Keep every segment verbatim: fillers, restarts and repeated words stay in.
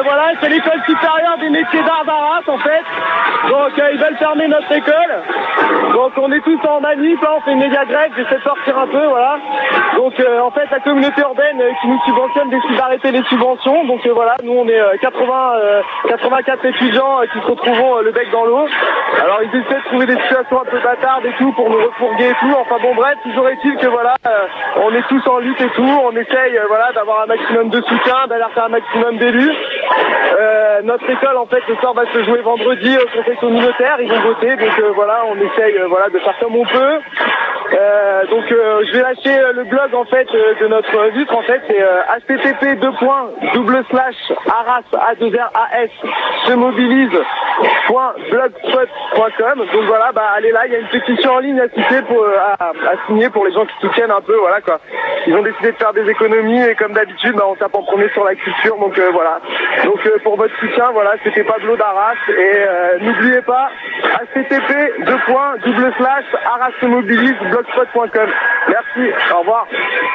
voilà, c'est l'école supérieure des métiers d'art d'Arras en fait. Donc euh, ils veulent fermer notre école. Donc on est tous en manif, là, on fait une méga grève, j'essaie de sortir un peu, voilà. Donc euh, en fait la communauté urbaine euh, qui nous subventionne décide d'arrêter les subventions. Donc euh, voilà, nous on est euh, quatre-vingts, euh, quatre-vingt-quatre étudiants euh, qui se retrouvent euh, le bec dans l'eau. Alors ils essaient de trouver des situations un peu bâtardes et tout pour nous refourguer et tout. Enfin bon bref, toujours est-il que voilà, euh, on est tous en lutte et tout, on essaye euh, voilà d'avoir un maximum de soutien, d'alerter un maximum d'élus. Euh, notre école en fait ce soir va se jouer vendredi au conseil communautaire, ils vont voter, donc euh, voilà, on essaye euh, voilà de faire comme on peut. Euh, donc euh, je vais lâcher euh, le blog en fait euh, de notre vitre en fait, c'est euh, h t t p deux points double slash arras a deux r a s se mobilise point blogspot point com. Donc voilà, bah allez là, il y a une pétition en ligne à citer pour euh, à, à signer pour les gens qui soutiennent un peu, voilà quoi. Ils ont décidé de faire des économies et comme d'habitude bah, on tape en premier sur la culture, donc euh, voilà. Donc euh, pour votre soutien, voilà, c'était Pablo d'Arras et euh, n'oubliez pas h t t p deux points double slash arras se mobilise blogspot point com. Merci, au revoir.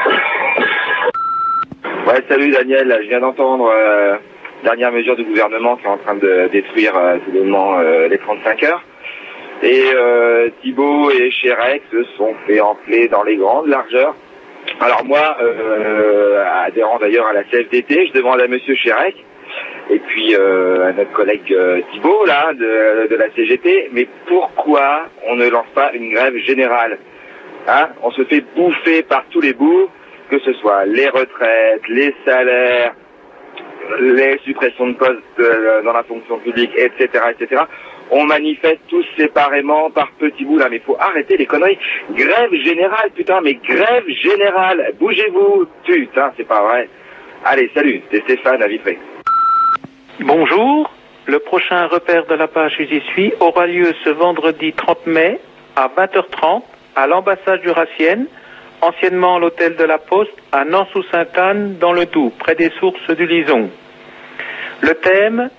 Ouais, salut Daniel, je viens d'entendre euh, dernière mesure du gouvernement qui est en train de détruire euh, tout bonnement euh, les trente-cinq heures. Et euh, Thibault et Chérec se sont fait enfler dans les grandes largeurs. Alors moi, euh, adhérent d'ailleurs à la C F D T, je demande à monsieur Chérec et puis euh, à notre collègue euh, Thibault là de, de la C G T, mais pourquoi on ne lance pas une grève générale, hein? On se fait bouffer par tous les bouts, que ce soit les retraites, les salaires, les suppressions de postes euh, dans la fonction publique, et cetera, et cetera. On manifeste tous séparément par petits bouts là, mais il faut arrêter les conneries. Grève générale, putain, mais grève générale. Bougez-vous, putain, c'est pas vrai. Allez, salut, c'est Stéphane à Vitré. Bonjour, le prochain repère de la page J'y suis aura lieu ce vendredi trente mai à vingt heures trente à l'ambassade jurassienne, anciennement l'hôtel de la Poste, à Nans-sous-Sainte-Anne dans le Doubs, près des sources du Lison. Le thème,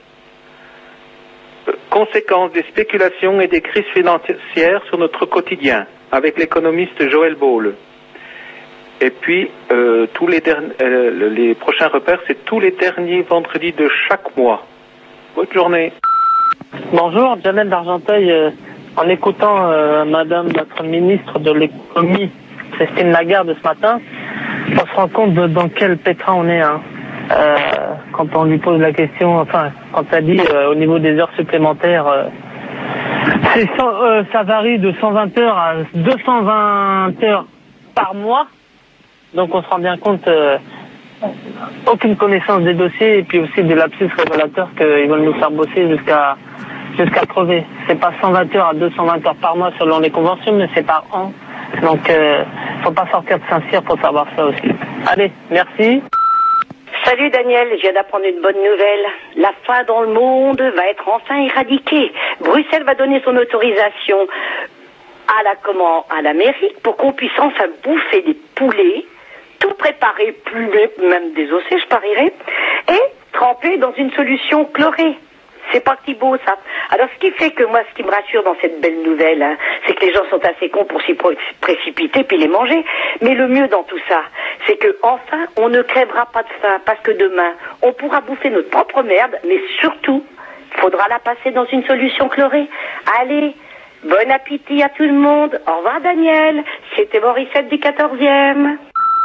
euh, conséquences des spéculations et des crises financières sur notre quotidien, avec l'économiste Joël Ball. Et puis, euh, tous les, derni- euh, les prochains repères, c'est tous les derniers vendredis de chaque mois. Bonne journée. Bonjour, Jamel d'Argenteuil. Euh, en écoutant euh, Madame notre ministre de l'économie, Christine Lagarde, ce matin, on se rend compte de dans quel pétrin on est. Hein. Euh, quand on lui pose la question, enfin, quand elle dit euh, au niveau des heures supplémentaires, euh, c'est cent, euh, ça varie de cent vingt heures à deux cent vingt heures par mois. Donc on se rend bien compte, euh, aucune connaissance des dossiers et puis aussi des lapsus révélateurs qu'ils veulent nous faire bosser jusqu'à jusqu'à crever. C'est pas cent vingt heures à deux cent vingt heures par mois selon les conventions, mais c'est par an. Donc euh, faut pas sortir de Saint-Cyr pour savoir ça aussi. Allez, merci. Salut Daniel, je viens d'apprendre une bonne nouvelle. La faim dans le monde va être enfin éradiquée. Bruxelles va donner son autorisation à la comment à la mairie pour qu'on puisse enfin bouffer des poulets, tout préparé, plumé, même désossé, je parierais, et trempé dans une solution chlorée. C'est parti beau ça. Alors ce qui fait que moi, ce qui me rassure dans cette belle nouvelle, hein, c'est que les gens sont assez cons pour s'y précipiter puis les manger. Mais le mieux dans tout ça, c'est que enfin, on ne crèvera pas de faim parce que demain, on pourra bouffer notre propre merde, mais surtout, il faudra la passer dans une solution chlorée. Allez, bon appétit à tout le monde. Au revoir Daniel. C'était Morissette du quatorzième.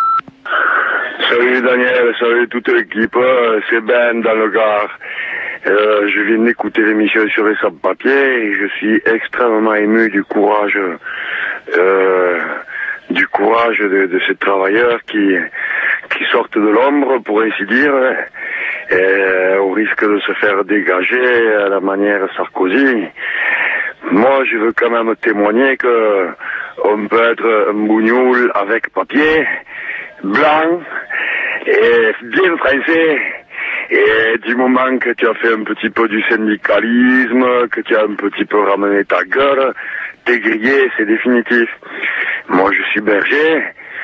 Salut Daniel, salut toute l'équipe, c'est Ben dans le Gard. Euh, je viens d'écouter l'émission sur les sans-papiers et je suis extrêmement ému du courage, euh, du courage de, de ces travailleurs qui, qui sortent de l'ombre, pour ainsi dire, et, au risque de se faire dégager à la manière Sarkozy. Moi, je veux quand même témoigner que on peut être un bougnoul avec papier, blanc et bien français. Et du moment que tu as fait un petit peu du syndicalisme, que tu as un petit peu ramené ta gueule, t'es grillé, c'est définitif. Moi, je suis berger,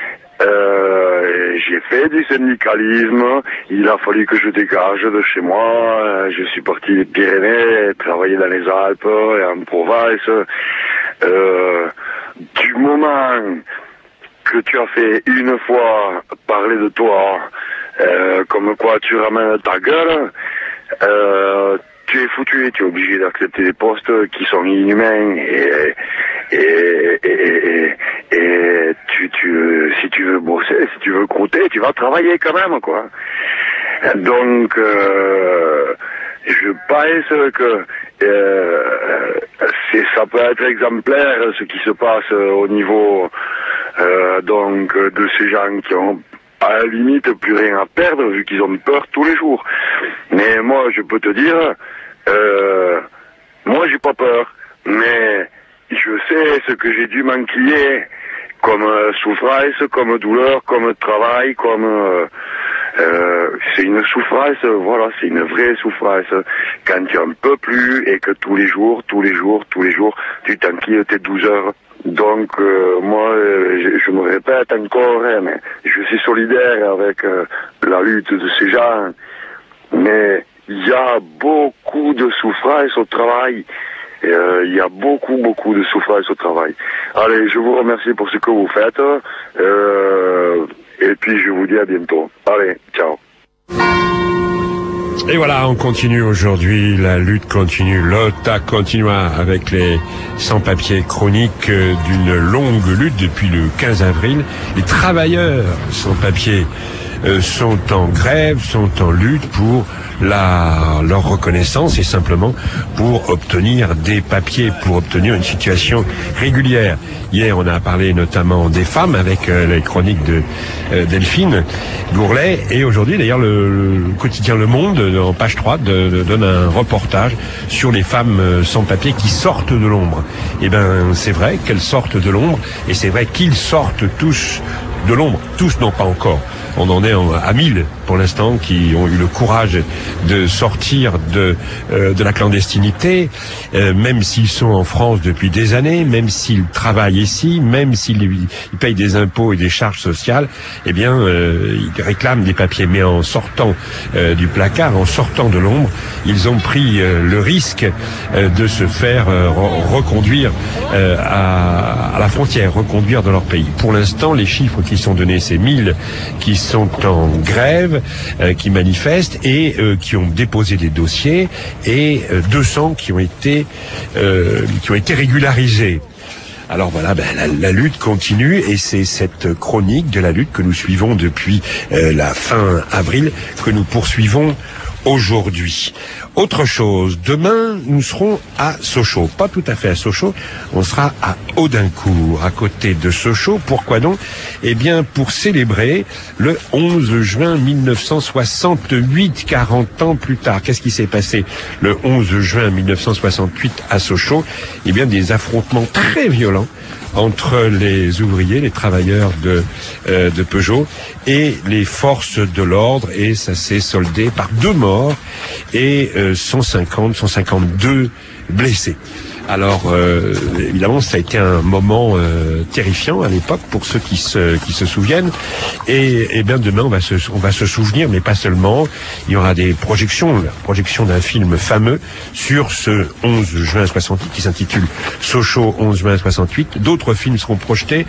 euh, j'ai fait du syndicalisme, il a fallu que je dégage de chez moi, je suis parti des Pyrénées, travailler dans les Alpes et en Provence. Euh, du moment que tu as fait une fois parler de toi, Euh, comme quoi tu ramènes ta gueule, euh, tu es foutu, tu es obligé d'accepter des postes qui sont inhumains et, et, et, et, et tu, tu, si tu veux bosser, si tu veux croûter, tu vas travailler quand même, quoi. Donc, euh, je pense que euh, c'est, ça peut être exemplaire ce qui se passe au niveau euh, donc de ces gens qui ont à la limite plus rien à perdre vu qu'ils ont peur tous les jours. Mais moi, je peux te dire, euh, moi j'ai pas peur, mais je sais ce que j'ai dû m'enquiller comme euh, souffrance, comme douleur, comme travail, comme euh, euh, c'est une souffrance, voilà, c'est une vraie souffrance quand tu en peux plus et que tous les jours, tous les jours, tous les jours, tu t'enquilles tes douze heures. Donc euh, moi, euh, je, je me répète encore, hein, mais je suis solidaire avec euh, la lutte de ces gens, mais il y a beaucoup de souffrance au travail. Il euh, y a beaucoup, beaucoup de souffrance au travail. Allez, je vous remercie pour ce que vous faites. Euh, et puis, je vous dis à bientôt. Allez, ciao. Et voilà, on continue aujourd'hui, la lutte continue, l'O T A continua avec les sans-papiers chroniques d'une longue lutte depuis le quinze avril. Les travailleurs sans-papiers euh, sont en grève, sont en lutte pour la, leur reconnaissance et simplement pour obtenir des papiers, pour obtenir une situation régulière. Hier, on a parlé notamment des femmes avec euh, les chroniques de euh, Delphine Gourlet, et aujourd'hui, d'ailleurs, le, le quotidien Le Monde, en page trois, de, de, donne un reportage sur les femmes euh, sans papier qui sortent de l'ombre. Eh ben, c'est vrai qu'elles sortent de l'ombre, et c'est vrai qu'ils sortent tous de l'ombre. Tous, non pas encore. On en est en, à mille pour l'instant qui ont eu le courage de sortir de euh, de la clandestinité, euh, même s'ils sont en France depuis des années, même s'ils travaillent ici, même s'ils ils payent des impôts et des charges sociales, eh bien euh, ils réclament des papiers. Mais en sortant euh, du placard, en sortant de l'ombre, ils ont pris euh, le risque euh, de se faire euh, re- reconduire euh, à, à la frontière, reconduire dans leur pays. Pour l'instant, les chiffres qui sont donnés, c'est mille qui sont en grève, euh, qui manifestent et euh, qui ont déposé des dossiers, et euh, deux cents qui ont été euh, qui ont été régularisés. Alors voilà, ben, la, la lutte continue, et c'est cette chronique de la lutte que nous suivons depuis euh, la fin avril que nous poursuivons aujourd'hui. Autre chose, demain, nous serons à Sochaux. Pas tout à fait à Sochaux, on sera à Audincourt, à côté de Sochaux. Pourquoi donc? Eh bien, pour célébrer le onze juin mille neuf cent soixante-huit, quarante ans plus tard. Qu'est-ce qui s'est passé le onze juin mille neuf cent soixante-huit à Sochaux? Eh bien, des affrontements très violents entre les ouvriers, les travailleurs de, euh, de Peugeot et les forces de l'ordre, et ça s'est soldé par deux morts et euh, cent cinquante, cent cinquante-deux blessés. Alors euh, évidemment, ça a été un moment euh, terrifiant à l'époque pour ceux qui se qui se souviennent. Et, et bien demain, on va se on va se souvenir, mais pas seulement. Il y aura des projections, la projection d'un film fameux sur ce onze juin soixante-huit qui s'intitule Sochaux onze juin soixante-huit. D'autres films seront projetés.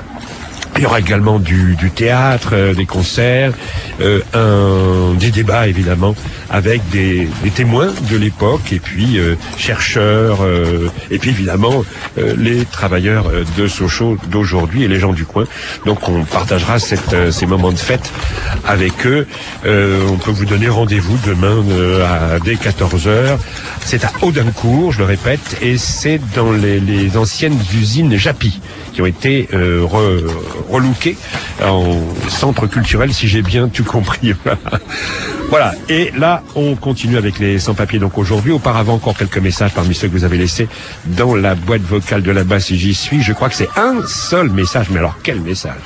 Il y aura également du, du théâtre, euh, des concerts, euh, un, des débats évidemment avec des, des témoins de l'époque, et puis euh, chercheurs, euh, et puis évidemment euh, les travailleurs de Sochaux d'aujourd'hui et les gens du coin. Donc on partagera cette, euh, ces moments de fête avec eux. Euh, on peut vous donner rendez-vous demain euh, à, dès quatorze heures. C'est à Audincourt, je le répète, et c'est dans les, les anciennes usines Japy qui ont été euh, re, relookées en centre culturel, si j'ai bien tout compris. Voilà, et là, on continue avec les sans-papiers. Donc aujourd'hui, auparavant, encore quelques messages parmi ceux que vous avez laissés dans la boîte vocale de là-bas, si j'y suis. Je crois que c'est un seul message, mais alors quel message?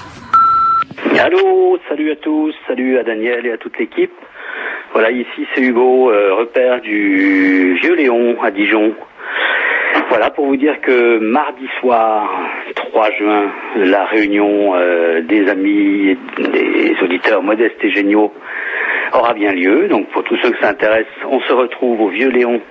Allô, salut à tous, salut à Daniel et à toute l'équipe. Voilà, ici c'est Hugo, euh, repère du Vieux Léon à Dijon. Voilà, pour vous dire que mardi soir, trois juin, la réunion euh, des amis et des auditeurs modestes et géniaux aura bien lieu. Donc pour tous ceux que ça intéresse, on se retrouve au Vieux Léon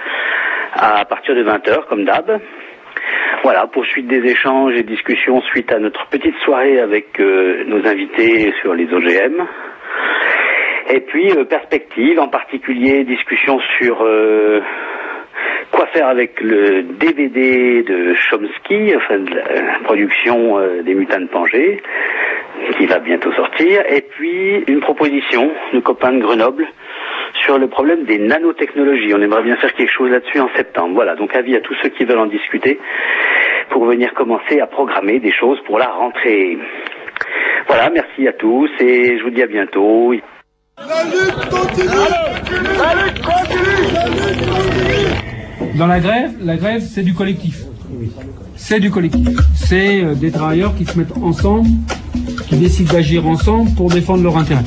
à partir de vingt heures, comme d'hab. Voilà, poursuite des échanges et discussions suite à notre petite soirée avec euh, nos invités sur les O G M. Et puis euh, perspective, en particulier discussion sur euh, quoi faire avec le D V D de Chomsky, enfin de la production euh, des Mutants de Pangée, qui va bientôt sortir. Et puis une proposition de copains de Grenoble sur le problème des nanotechnologies. On aimerait bien faire quelque chose là-dessus en septembre. Voilà, donc avis à tous ceux qui veulent en discuter pour venir commencer à programmer des choses pour la rentrée. Voilà, merci à tous et je vous dis à bientôt. La lutte continue. La lutte continue. La lutte continue. Dans la grève, la grève c'est du collectif. C'est du collectif. C'est euh, des travailleurs qui se mettent ensemble, qui décident d'agir ensemble pour défendre leurs intérêts.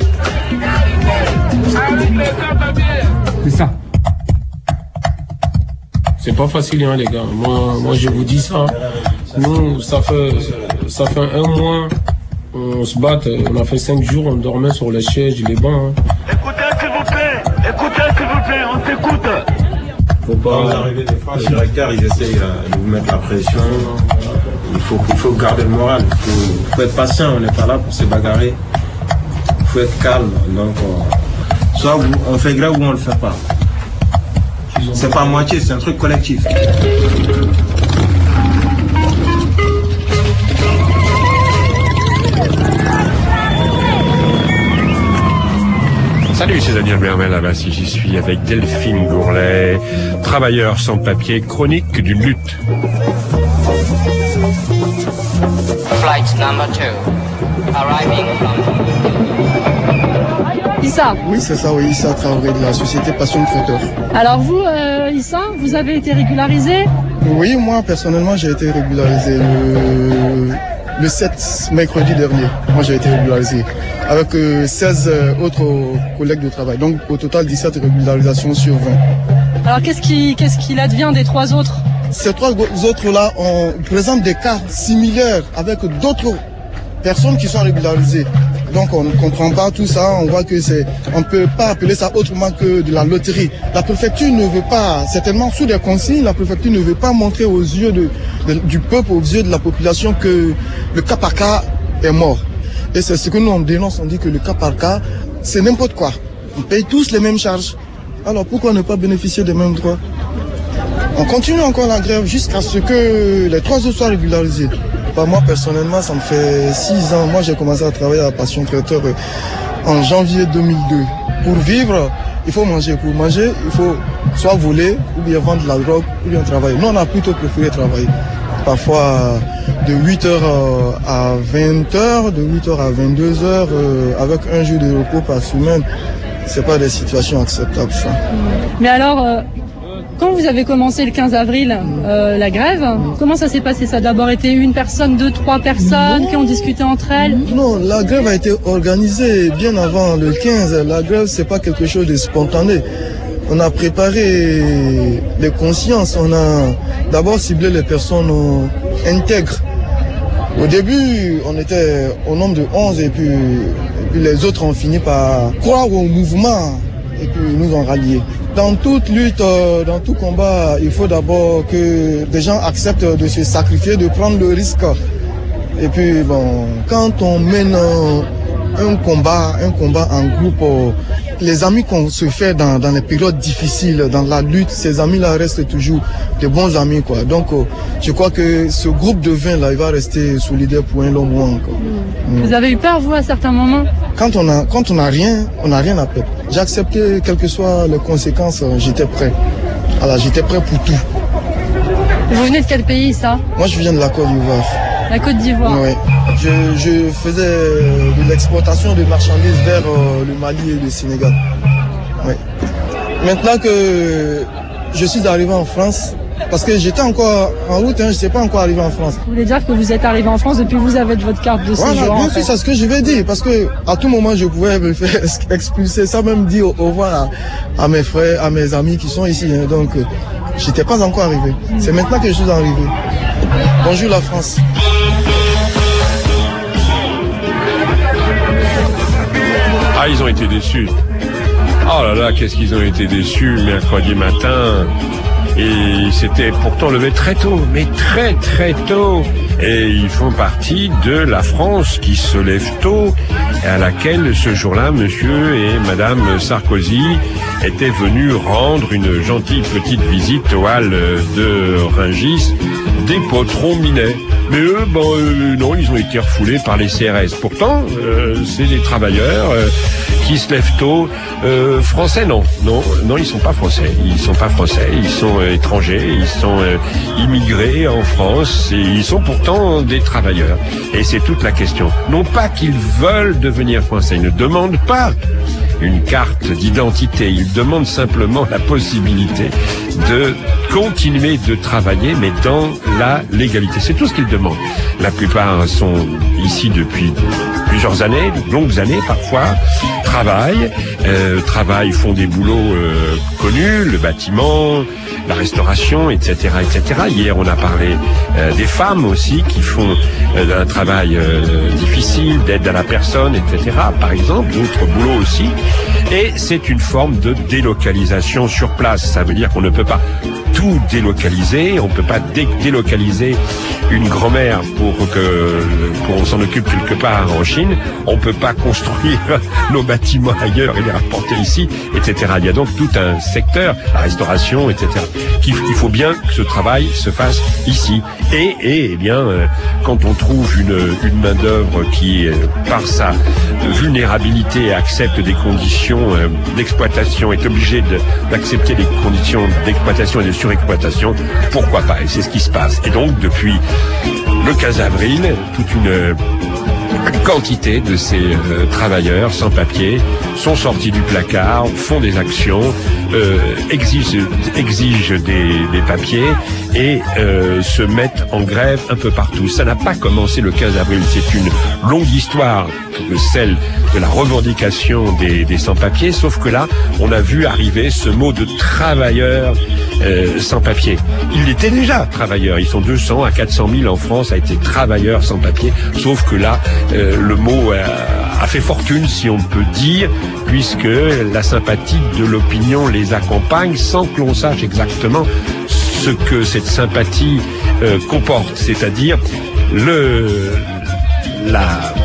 C'est ça. C'est pas facile, hein, les gars. Moi, moi, je vous dis ça. Nous, ça fait, ça fait un mois, on se bat. On a fait cinq jours, on dormait sur les sièges, les bancs. Hein. Écoutez, s'il vous plaît. Écoutez, s'il vous plaît. On s'écoute. Faut pas. Quand vous arrivez des fois, les directeurs, ils essayent de vous mettre la pression. Il faut, il faut garder le moral. Il faut, faut être patient. On n'est pas là pour se bagarrer. Il faut être calme. Donc, on, soit vous, on fait grève ou on le fait pas. C'est pas à moitié, c'est un truc collectif. Salut, c'est Daniel Mermel à Vinci, j'y suis avec Delphine Gourlet, travailleur sans papier, chronique d'une lutte. Flight number two, arriving from... Issa. Oui, c'est ça, oui, Issa Traoré de la société Passion Traiteur. Alors vous, euh, Issa, vous avez été régularisé? Oui, moi, personnellement, j'ai été régularisé le, le sept mercredi dernier. Moi, j'ai été régularisé avec euh, seize euh, autres collègues de travail. Donc, au total, dix-sept régularisations sur vingt. Alors, qu'est-ce qui, qu'est-ce qu'il advient des trois autres? Ces trois autres-là, on présente des cas similaires avec d'autres personnes qui sont régularisées. Donc on ne comprend pas tout ça, on voit que c'est, on ne peut pas appeler ça autrement que de la loterie. La préfecture ne veut pas, certainement sous des consignes, la préfecture ne veut pas montrer aux yeux de, de, du peuple, aux yeux de la population que le cas par cas est mort. Et c'est ce que nous on dénonce, on dit que le cas par cas, c'est n'importe quoi. On paye tous les mêmes charges. Alors pourquoi ne pas bénéficier des mêmes droits? On continue encore la grève jusqu'à ce que les trois autres soient régularisés. Bah, moi personnellement ça me fait six ans, moi j'ai commencé à travailler à Passion Traiteur en janvier deux mille deux. Pour vivre, il faut manger, pour manger il faut soit voler ou bien vendre de la drogue ou bien travailler. Nous on a plutôt préféré travailler, parfois de huit heures à vingt heures, de huit heures à vingt-deux heures avec un jour de repos par semaine. C'est pas des situations acceptables ça. Mais alors euh... quand vous avez commencé le quinze avril euh, la grève, comment ça s'est passé? Ça a d'abord été une personne, deux, trois personnes non. qui ont discuté entre elles? Non, la grève a été organisée bien avant le quinze. La grève, c'est pas quelque chose de spontané. On a préparé les consciences, on a d'abord ciblé les personnes intègres. Au début, on était au nombre de onze et puis, et puis les autres ont fini par croire au mouvement et puis nous ont ralliés. Dans toute lutte, dans tout combat, il faut d'abord que des gens acceptent de se sacrifier, de prendre le risque. Et puis, bon, quand on mène un combat, un combat en groupe, les amis qu'on se fait dans, dans les périodes difficiles, dans la lutte, ces amis-là restent toujours des bons amis, quoi. Donc, je crois que ce groupe de vingt là, il va rester solidaire pour un long moment, quoi. Vous mmh. avez eu peur, vous, à certains moments? Quand on a, quand on a rien, on n'a rien à perdre. J'ai accepté, quelles que soient les conséquences, j'étais prêt. Alors, j'étais prêt pour tout. Vous venez de quel pays, ça? Moi, je viens de la Côte d'Ivoire. La Côte d'Ivoire? Oui. Je, je faisais de l'exportation de marchandises vers euh, le Mali et le Sénégal. Oui. Maintenant que je suis arrivé en France, parce que j'étais encore en route, hein, je ne sais pas encore arrivé en France. Vous voulez dire que vous êtes arrivé en France depuis que vous avez votre carte de séjour? Voilà, bien sûr, c'est ce que je vais dire, parce que à tout moment je pouvais me faire expulser, sans même dire au revoir à, à mes frères, à mes amis qui sont ici. Hein, donc, euh, j'étais pas encore arrivé. Mmh. C'est maintenant que je suis arrivé. Bonjour la France. Ah, ils ont été déçus. Oh là là, qu'est-ce qu'ils ont été déçus mercredi matin. et s'étaient pourtant levés très tôt, mais très très tôt. Et ils font partie de la France qui se lève tôt, et à laquelle ce jour-là, monsieur et madame Sarkozy étaient venus rendre une gentille petite visite aux halles de Rungis des potrons minets. Mais eux, ben, euh, non, ils ont été refoulés par les C R S. Pourtant, euh, c'est des travailleurs euh, qui se lèvent tôt. Euh, français, non, non, non, ils sont pas français. Ils sont pas français. Ils sont euh, étrangers. Ils sont euh, immigrés en France. Et ils sont pourtant des travailleurs. Et c'est toute la question. Non pas qu'ils veulent devenir français. Ils ne demandent pas une carte d'identité. Ils demandent simplement la possibilité de continuer de travailler, mais dans la légalité. C'est tout ce qu'ils demandent. La plupart sont ici depuis plusieurs années, de longues années parfois, travaillent, euh, travaillent, font des boulots euh, connus, le bâtiment, la restauration, et cetera, et cetera. Hier, on a parlé euh, des femmes aussi qui font euh, un travail euh, difficile, d'aide à la personne, et cetera. Par exemple, d'autres boulots aussi. Et c'est une forme de délocalisation sur place. Ça veut dire qu'on ne peut pas tout délocaliser, on ne peut pas dé- délocaliser une grand-mère pour que qu'on s'en occupe quelque part en Chine. On ne peut pas construire nos bâtiments ailleurs et les rapporter ici, et cetera. Il y a donc tout un secteur, la restauration, et cetera. Qu'il il faut bien que ce travail se fasse ici. Et, et eh bien, euh, quand on trouve une, une main-d'œuvre qui, euh, par sa vulnérabilité, accepte des conditions euh, d'exploitation, est obligée de, d'accepter des conditions d'exploitation et de surexploitation, pourquoi pas? Et c'est ce qui se passe. Et donc, depuis le quinze avril, toute une quantité de ces euh, travailleurs sans papier sont sortis du placard, font des actions, euh, exigent, exigent des, des papiers et euh, se mettent en grève un peu partout. Ça n'a pas commencé le quinze avril, c'est une longue histoire, celle de la revendication des, des sans-papiers, sauf que là, on a vu arriver ce mot de travailleurs euh, sans-papiers. Ils étaient déjà travailleurs, ils sont deux cents à quatre cent mille en France à être travailleurs sans-papiers, sauf que là, euh, le mot a, a fait fortune, si on peut dire, puisque la sympathie de l'opinion les accompagne sans que l'on sache exactement ce que cette sympathie euh, comporte, c'est-à-dire le la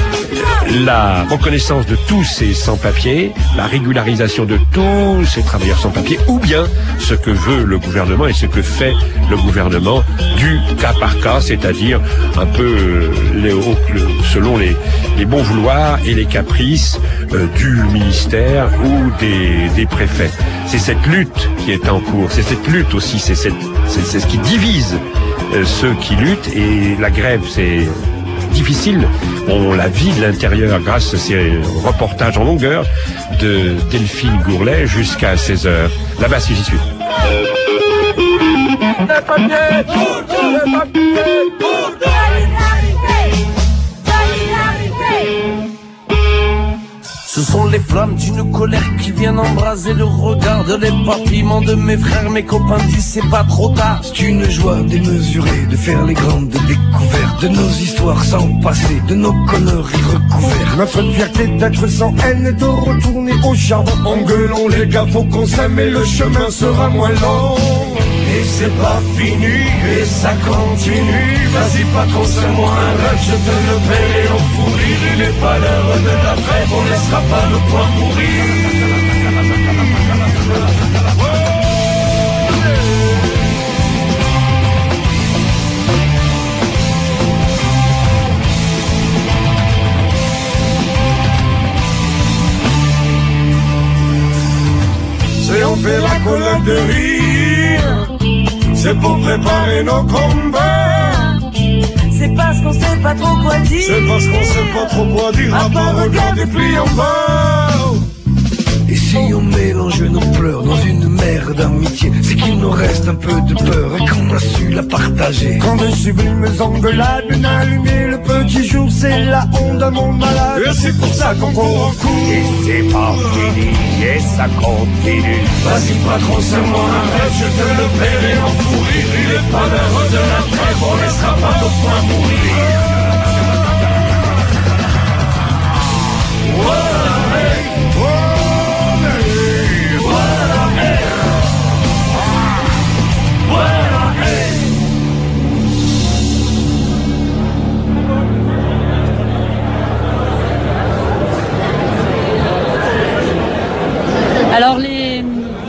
la reconnaissance de tous ces sans-papiers, la régularisation de tous ces travailleurs sans-papiers, ou bien ce que veut le gouvernement et ce que fait le gouvernement du cas par cas, c'est-à-dire un peu euh, les, selon les, les bons vouloirs et les caprices euh, du ministère ou des, des préfets. C'est cette lutte qui est en cours, c'est cette lutte aussi, c'est, cette, c'est, c'est ce qui divise euh, ceux qui luttent, et la grève, c'est difficile. On la vit de l'intérieur grâce à ces reportages en longueur de Delphine Gourlet jusqu'à seize heures. Là-bas, si j'y suis. Les papiers, les papiers, ce sont les flammes d'une colère qui viennent embraser le regard de l'éparpillement de mes frères, mes copains disent c'est pas trop tard. C'est une joie démesurée de faire les grandes découvertes de nos histoires sans passé, de nos conneries recouvertes. Notre fierté d'être sans haine et de retourner au charbon. Engueulons les gars, faut qu'on s'aime et le chemin sera moins long. Et c'est pas fini, et ça continue. Vas-y patron, c'est moi un rêve, je te le paierai en fou rire. Il n'est pas l'heure de la trêve, on laissera pas le point mourir. C'est on fait la colère de rire, c'est pour préparer nos combats. C'est parce qu'on sait pas trop quoi dire. C'est parce qu'on sait pas trop quoi dire. À part regarder pli en bas. Et si on mélange nos pleurs dans une mer d'amitié, c'est qu'il nous reste un peu de peur et qu'on a su la partager. Quand de sublimes engueulades viennent allumer le petit jour, c'est la honte d'un monde malade. Et c'est pour ça qu'on court en cours. Et c'est pas fini, et ça continue. Vas-y patron, c'est moi un rêve, je te le paierai en fou rire. Il est pas l'heure de la trêve, on laissera pas nos points mourir.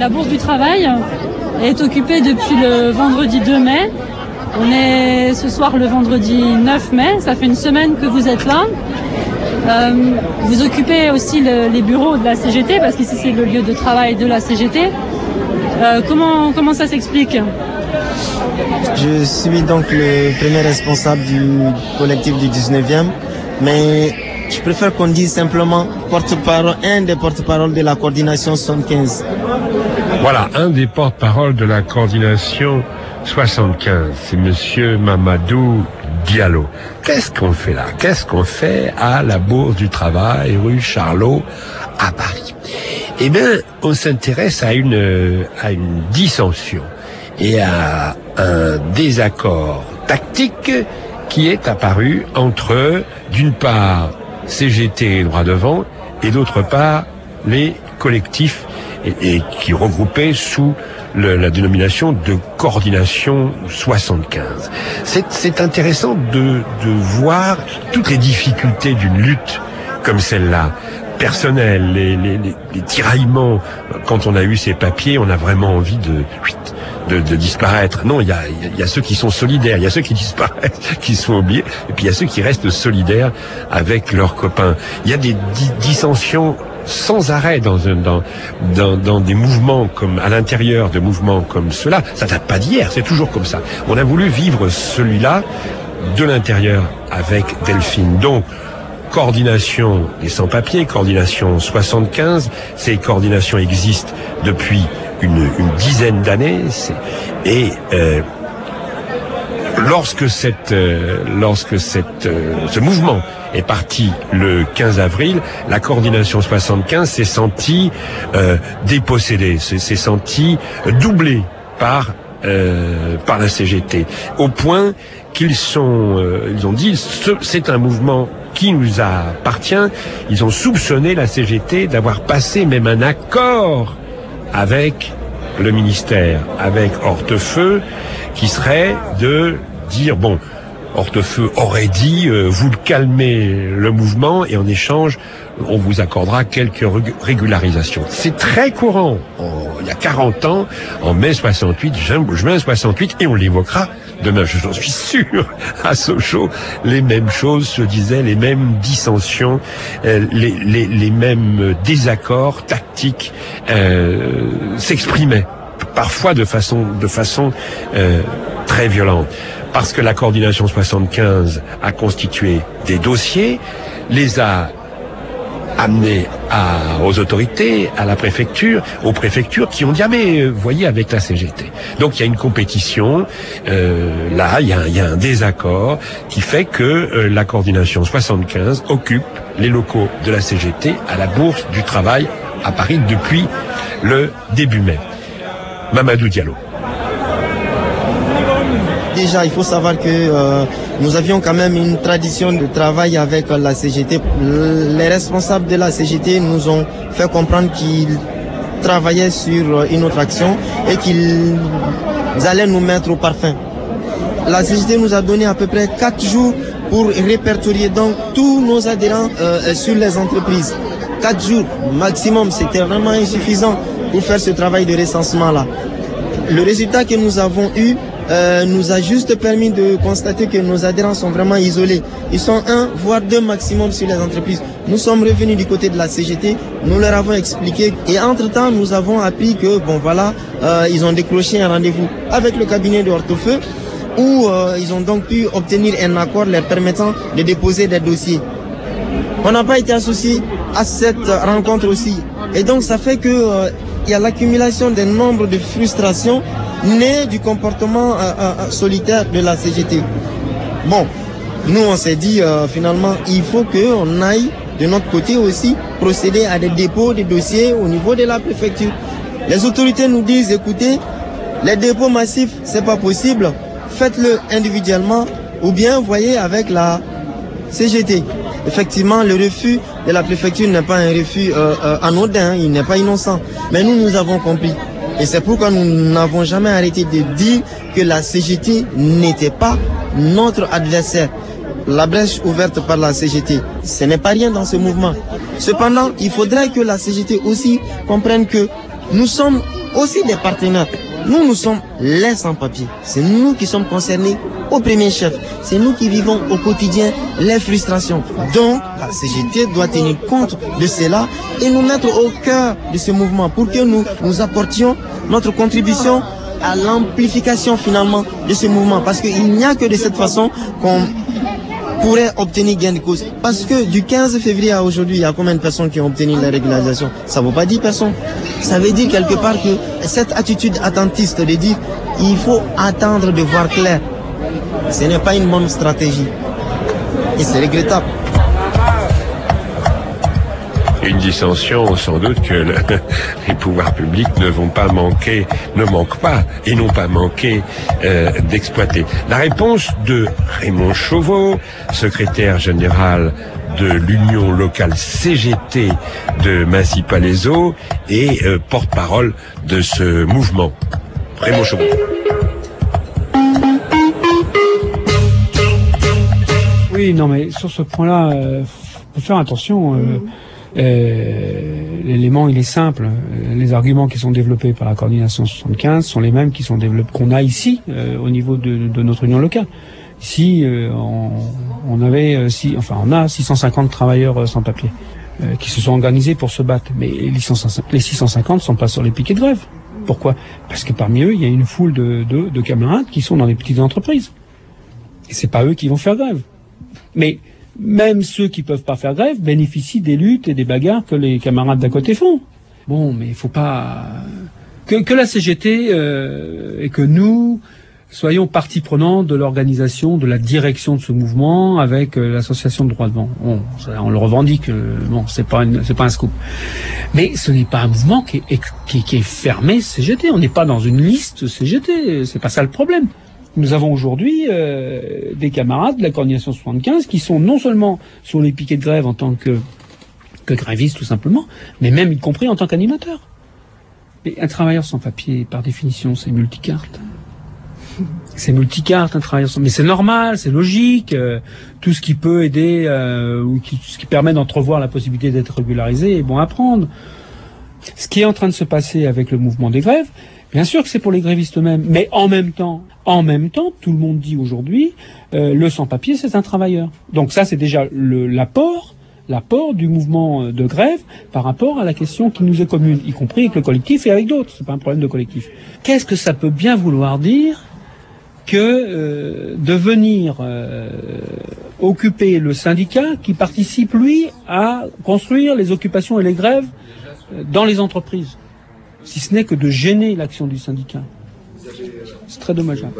la Bourse du Travail est occupée depuis le vendredi deux mai. On est ce soir le vendredi neuf mai, ça fait une semaine que vous êtes là. Euh, vous occupez aussi le, les bureaux de la C G T, parce qu'ici c'est le lieu de travail de la C G T. Euh, comment, comment ça s'explique ? Je suis donc le premier responsable du collectif du dix-neuvième, mais je préfère qu'on dise simplement porte-parole, un des porte-parole de la coordination soixante-quinze. Voilà, un des porte-parole de la coordination soixante-quinze, c'est monsieur Mamadou Diallo. Qu'est-ce qu'on fait là? Qu'est-ce qu'on fait à la Bourse du Travail, rue Charlot, à Paris? Eh bien, on s'intéresse à une, à une dissension et à un désaccord tactique qui est apparu entre, d'une part, C G T et Droit Devant, et d'autre part, les collectifs, et, et qui regroupaient sous le, la dénomination de coordination soixante-quinze. C'est, c'est intéressant de, de voir toutes les difficultés d'une lutte comme celle-là, personnelle, les, les, les, les tiraillements. Quand on a eu ces papiers, on a vraiment envie de... De, de disparaître. Non, il y a, y a ceux qui sont solidaires, il y a ceux qui disparaissent, qui sont oubliés, et puis il y a ceux qui restent solidaires avec leurs copains. Il y a des di- dissensions sans arrêt dans, un, dans, dans, dans des mouvements comme, à l'intérieur de mouvements comme ceux-là. Ça date pas d'hier, c'est toujours comme ça. On a voulu vivre celui-là de l'intérieur avec Delphine. Donc, coordination des sans-papiers, coordination soixante-quinze, ces coordinations existent depuis une, une dizaine d'années, c'est, et euh, lorsque cette, euh, lorsque cette, euh, ce mouvement est parti le quinze avril, la coordination soixante-quinze s'est sentie euh, dépossédée, s'est, s'est sentie doublée par euh, par la C G T, au point qu'ils sont, euh, ils ont dit, ce, c'est un mouvement qui nous appartient. Ils ont soupçonné la C G T d'avoir passé même un accord avec le ministère, avec Hortefeux, qui serait de dire, bon, Hortefeux aurait dit, euh, vous calmez le mouvement et en échange, on vous accordera quelques régularisations. C'est très courant. En, il y a quarante ans, en mai soixante-huit, juin soixante-huit, et on l'évoquera demain, j'en suis sûr, à Sochaux, les mêmes choses se disaient, les mêmes dissensions, euh, les, les, les mêmes désaccords tactiques euh, s'exprimaient, parfois de façon, de façon euh, très violente. Parce que la coordination soixante-quinze a constitué des dossiers, les a amenés à, aux autorités, à la préfecture, aux préfectures qui ont dit, ah mais voyez avec la C G T. Donc il y a une compétition, euh, là il y a, il y a un désaccord qui fait que euh, la coordination soixante-quinze occupe les locaux de la C G T à la Bourse du Travail à Paris depuis le début mai. Mamadou Diallo. Déjà, il faut savoir que euh, nous avions quand même une tradition de travail avec la C G T. Les responsables de la C G T nous ont fait comprendre qu'ils travaillaient sur une autre action et qu'ils allaient nous mettre au parfum. La C G T nous a donné à peu près quatre jours pour répertorier donc tous nos adhérents euh, sur les entreprises. Quatre jours maximum, c'était vraiment insuffisant pour faire ce travail de recensement-là. Le résultat que nous avons eu Euh, nous a juste permis de constater que nos adhérents sont vraiment isolés. Ils sont un, voire deux maximum sur les entreprises. Nous sommes revenus du côté de la C G T, nous leur avons expliqué et entre-temps nous avons appris que, bon voilà, euh, ils ont décroché un rendez-vous avec le cabinet de Hortefeux où euh, ils ont donc pu obtenir un accord leur permettant de déposer des dossiers. On n'a pas été associé à cette rencontre aussi. Et donc ça fait que euh, il y a l'accumulation d'un nombre de frustrations nées du comportement euh, euh, solitaire de la C G T. Bon, nous on s'est dit euh, finalement il faut qu'on aille de notre côté aussi procéder à des dépôts de dossiers au niveau de la préfecture. Les autorités nous disent écoutez, les dépôts massifs c'est pas possible, faites-le individuellement ou bien voyez avec la C G T. Effectivement, le refus de la préfecture n'est pas un refus euh, euh, anodin, il n'est pas innocent. Mais nous, nous avons compris. Et c'est pourquoi nous n'avons jamais arrêté de dire que la C G T n'était pas notre adversaire. La brèche ouverte par la C G T, ce n'est pas rien dans ce mouvement. Cependant, il faudrait que la C G T aussi comprenne que nous sommes aussi des partenaires. Nous, nous sommes les sans-papiers. C'est nous qui sommes concernés au premier chef. C'est nous qui vivons au quotidien les frustrations. Donc, la C G T doit tenir compte de cela et nous mettre au cœur de ce mouvement pour que nous, nous apportions notre contribution à l'amplification finalement de ce mouvement. Parce qu'il n'y a que de cette façon qu'on pourrait obtenir gain de cause. Parce que du quinze février à aujourd'hui, il y a combien de personnes qui ont obtenu la régularisation? Ça ne vaut pas dix personnes. Ça veut dire quelque part que cette attitude attentiste de dire il faut attendre de voir clair, ce n'est pas une bonne stratégie. Et c'est regrettable. Une dissension, sans doute, que le, les pouvoirs publics ne vont pas manquer, ne manquent pas et n'ont pas manqué euh, d'exploiter. La réponse de Raymond Chauveau, secrétaire général de l'Union locale C G T de Massy-Palaiseau et euh, porte-parole de ce mouvement. Raymond Chauveau. Oui, non, mais sur ce point-là, euh, faut faire attention. Euh, Euh, l'élément il est simple, les arguments qui sont développés par la coordination soixante-quinze sont les mêmes qui sont développés qu'on a ici euh, au niveau de, de notre union locale. Ici euh, on, on avait euh, si, enfin on a six cent cinquante travailleurs euh, sans papier euh, qui se sont organisés pour se battre, mais les six cent cinquante sont pas sur les piquets de grève. Pourquoi? Parce que parmi eux il y a une foule de, de, de camarades qui sont dans les petites entreprises et c'est pas eux qui vont faire grève. Mais même ceux qui peuvent pas faire grève bénéficient des luttes et des bagarres que les camarades d'à côté font. Bon, mais il faut pas que, que la C G T euh, et que nous soyons partie prenante de l'organisation, de la direction de ce mouvement avec euh, l'association de droits devant. On, ça, on le revendique. Euh, bon, c'est pas une, c'est pas un scoop. Mais ce n'est pas un mouvement qui est, qui, qui est fermé C G T. On n'est pas dans une liste C G T. C'est pas ça le problème. Nous avons aujourd'hui euh, des camarades de la coordination soixante-quinze qui sont non seulement sur les piquets de grève en tant que, que grévistes tout simplement, mais même y compris en tant qu'animateurs. Mais un travailleur sans papier, par définition, c'est multicarte. C'est multicarte, un travailleur sans... Mais c'est normal, c'est logique. Euh, tout ce qui peut aider, euh, ou qui, ce qui permet d'entrevoir la possibilité d'être régularisé est bon à prendre. Ce qui est en train de se passer avec le mouvement des grèves, bien sûr que c'est pour les grévistes eux-mêmes, mais en même temps, en même temps, tout le monde dit aujourd'hui, euh, le sans-papier, c'est un travailleur. Donc ça, c'est déjà le, l'apport, l'apport du mouvement de grève par rapport à la question qui nous est commune, y compris avec le collectif et avec d'autres. C'est pas un problème de collectif. Qu'est-ce que ça peut bien vouloir dire que euh, de venir euh, occuper le syndicat qui participe, lui, à construire les occupations et les grèves euh, dans les entreprises, si ce n'est que de gêner l'action du syndicat. C'est très dommageable.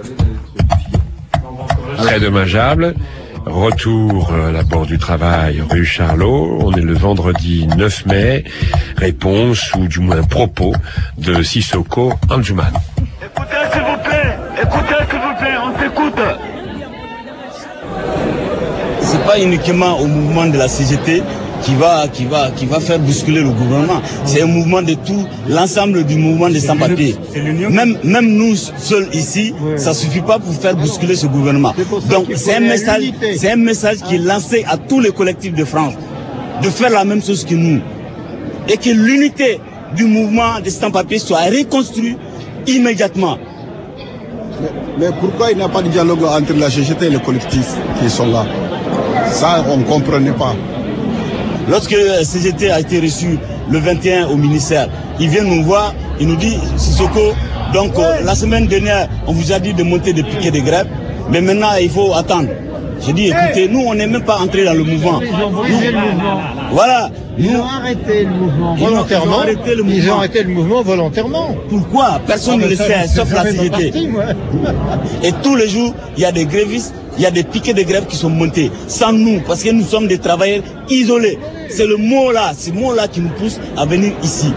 Très dommageable. Retour à la Banque du Travail, rue Charlot. On est le vendredi neuf mai. Réponse, ou du moins propos, de Sissoko Anjuman. Écoutez s'il vous plaît, écoutez s'il vous plaît, on s'écoute. C'est pas uniquement au mouvement de la C G T qui va, qui va, qui va faire bousculer le gouvernement. C'est un mouvement de tout, l'ensemble du mouvement des sans-papiers. Même, même nous seuls ici, ça suffit pas pour faire bousculer ce gouvernement. Donc c'est un message, c'est un message qui est lancé à tous les collectifs de France de faire la même chose que nous et que l'unité du mouvement des sans-papiers soit reconstruite immédiatement. Mais, mais pourquoi il n'y a pas de dialogue entre la C G T et les collectifs qui sont là? Ça, on ne comprenait pas. Lorsque la C G T a été reçu le vingt et un au ministère, il vient nous voir, il nous dit, Sissoko, donc euh, la semaine dernière, on vous a dit de monter des piquets de grève, mais maintenant il faut attendre. J'ai dit, écoutez, nous on n'est même pas entré dans le mouvement. Ils ont brisé le mouvement. Voilà. Ils nous, ont arrêté le mouvement ils volontairement. Ils ont arrêté le mouvement. Ils ont arrêté le mouvement volontairement. Pourquoi? Personne ne le sait, sauf la C G T. Et tous les jours, il y a des grévistes, il y a des piquets de grève qui sont montés, sans nous, parce que nous sommes des travailleurs isolés. C'est le mot là, ce mot là qui nous pousse à venir ici.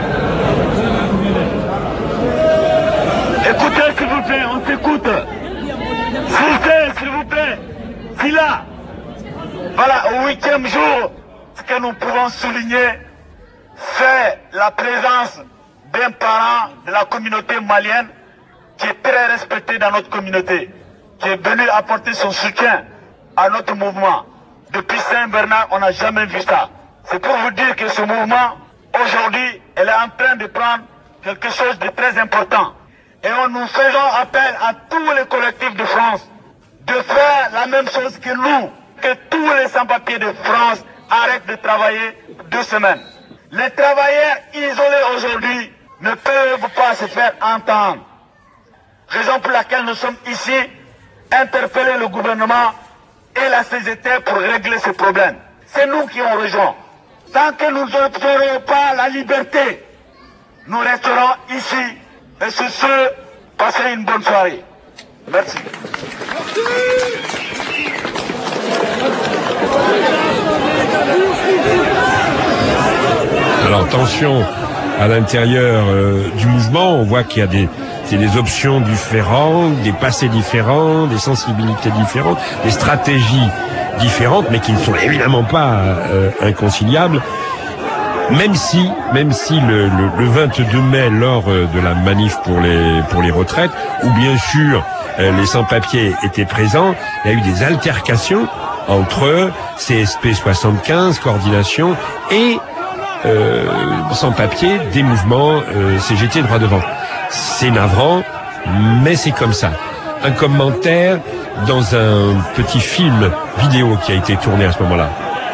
Écoutez s'il vous plaît, on s'écoute. S'il s'il vous plaît. Si là, voilà, au huitième jour, ce que nous pouvons souligner, c'est la présence d'un parent de la communauté malienne qui est très respecté dans notre communauté, qui est venu apporter son soutien à notre mouvement. Depuis Saint-Bernard, on n'a jamais vu ça. C'est pour vous dire que ce mouvement, aujourd'hui, elle est en train de prendre quelque chose de très important. Et nous faisons appel à tous les collectifs de France de faire la même chose que nous, que tous les sans-papiers de France arrêtent de travailler deux semaines. Les travailleurs isolés aujourd'hui ne peuvent pas se faire entendre. Raison pour laquelle nous sommes ici, interpeller le gouvernement et la C G T pour régler ce problème. C'est nous qui ont rejoint. Tant que nous n'obtiendrons pas la liberté, nous resterons ici. Et sur ce, passez une bonne soirée. Merci. Alors attention, à l'intérieur euh, du mouvement, on voit qu'il y a des, des options différentes, des passés différents, des sensibilités différentes, des stratégies différentes, mais qui ne sont évidemment pas euh, inconciliables. Même si, même si le, le, le vingt-deux mai, lors de la manif pour les pour les retraites, où bien sûr euh, les sans-papiers étaient présents, il y a eu des altercations entre C S P soixante-quinze, coordination, et euh, sans-papiers des mouvements euh, C G T droit devant. C'est navrant, mais c'est comme ça. Un commentaire dans un petit film vidéo qui a été tourné à ce moment-là.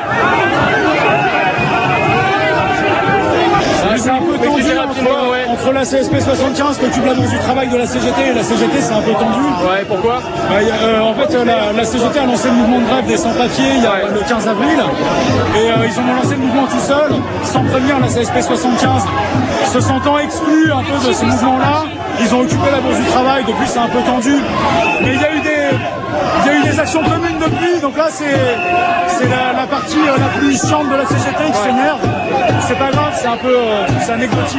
C'est un peu tendu entre, entre la C S P soixante-quinze qui occupe l'annonce du travail de la C G T et la C G T, c'est un peu tendu. Ouais, pourquoi bah, y a, euh, En fait, la, la C G T a lancé le mouvement de grève des sans-papiers il y a ouais. le quinze avril et euh, ils ont lancé le mouvement tout seuls, sans prévenir la C S P soixante-quinze. Se sentant exclus un peu de ce mouvement-là, ils ont occupé la bourse du travail, depuis c'est un peu tendu. Mais il y a eu des, il y a eu des actions communes depuis, donc là c'est, c'est la, la partie euh, la plus chiante de la C G T qui s'énerve. C'est pas grave, c'est un peu, euh, c'est anecdotique.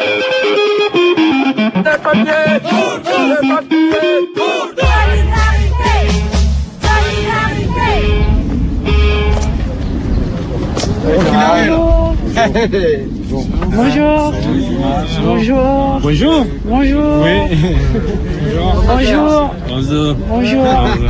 Des papiers, des papiers, Bonjour. Bonjour. Bonjour. Bonjour. Oui. Bonjour. Bonjour. Bonjour.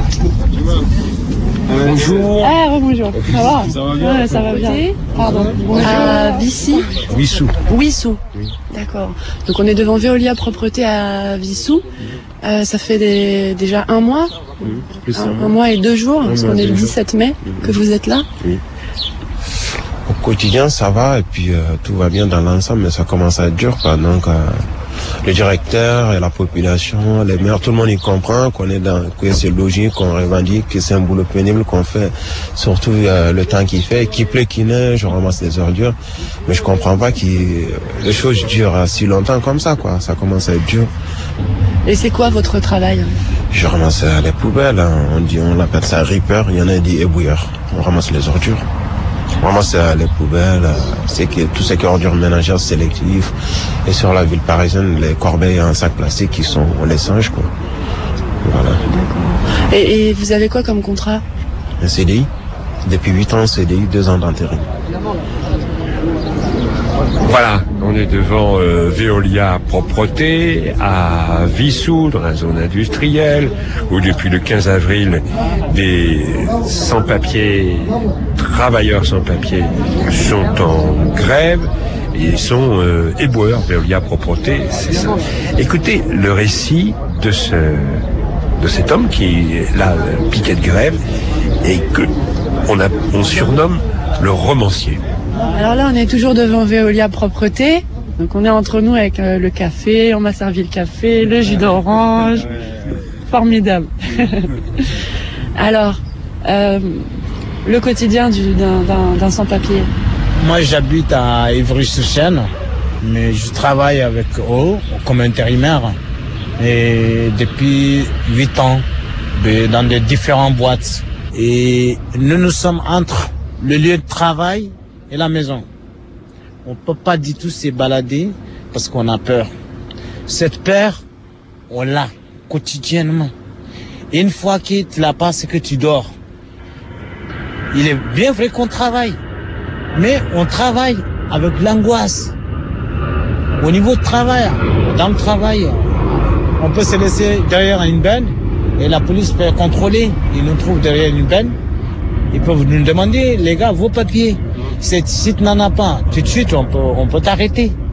Bonjour. Ah, bonjour. Ça va? Ça va bien. Ouais, ça va bien. Pardon. Bonjour. À Vissy. Wissou. Wissou. D'accord. Donc on est devant Veolia Propreté à Vissou. Euh, ça fait des, déjà un mois, Mmh. un, un mois et deux jours, parce qu'on est le dix-sept mai que vous êtes là. Oui. Au quotidien, ça va, et puis euh, tout va bien dans l'ensemble, mais ça commence à être dur, quoi. Donc, euh, le directeur et la population, les maires, tout le monde y comprend qu'on est dans, que c'est logique, qu'on revendique, que c'est un boulot pénible qu'on fait, surtout euh, le temps qu'il fait, qu'il pleut, qu'il neige, je ramasse des ordures, mais je comprends pas que les choses durent si longtemps comme ça, quoi. Ça commence à être dur. Et c'est quoi votre travail? Je ramasse les poubelles, hein. on dit, on appelle ça ripper, il y en a dit ébouilleur. On ramasse les ordures. On ramasse les poubelles, c'est que tout ce qui est ordures ménagères sélectives. Et sur la ville parisienne, les corbeilles en sac plastique qui sont, on les singe, quoi. Voilà. D'accord. Et, et vous avez quoi comme contrat? Un C D I. Depuis huit ans, C D I, deux ans d'intérim. Voilà, on est devant euh, Veolia Propreté à Vissou, dans la zone industrielle, où depuis le quinze avril, des sans-papiers, travailleurs sans-papiers sont en grève et sont euh, éboueurs. Veolia Propreté, c'est ça. Écoutez le récit de ce de cet homme qui est là, piquet de grève, et que on, a, on surnomme le romancier. Alors là, on est toujours devant Veolia Propreté. Donc on est entre nous avec euh, le café, on m'a servi le café, le jus d'orange. Formidable. Alors, euh, le quotidien du, d'un, d'un, d'un sans-papier. Moi, j'habite à Ivry-sur-Seine, mais je travaille avec eux comme intérimaire. Et depuis huit ans, dans des différentes boîtes. Et nous nous sommes entre le lieu de travail et la maison. On peut pas du tout se balader parce qu'on a peur. Cette peur, on l'a quotidiennement. Et une fois que tu l'as pas, c'est que tu dors. Il est bien vrai qu'on travaille, mais on travaille avec l'angoisse. Au niveau de travail, dans le travail, on peut se laisser derrière une benne et la police peut contrôler. Ils nous trouvent derrière une benne. Ils peuvent nous demander, les gars, vos papiers. Si tu n'en as pas, tout de suite, on peut, on peut t'arrêter.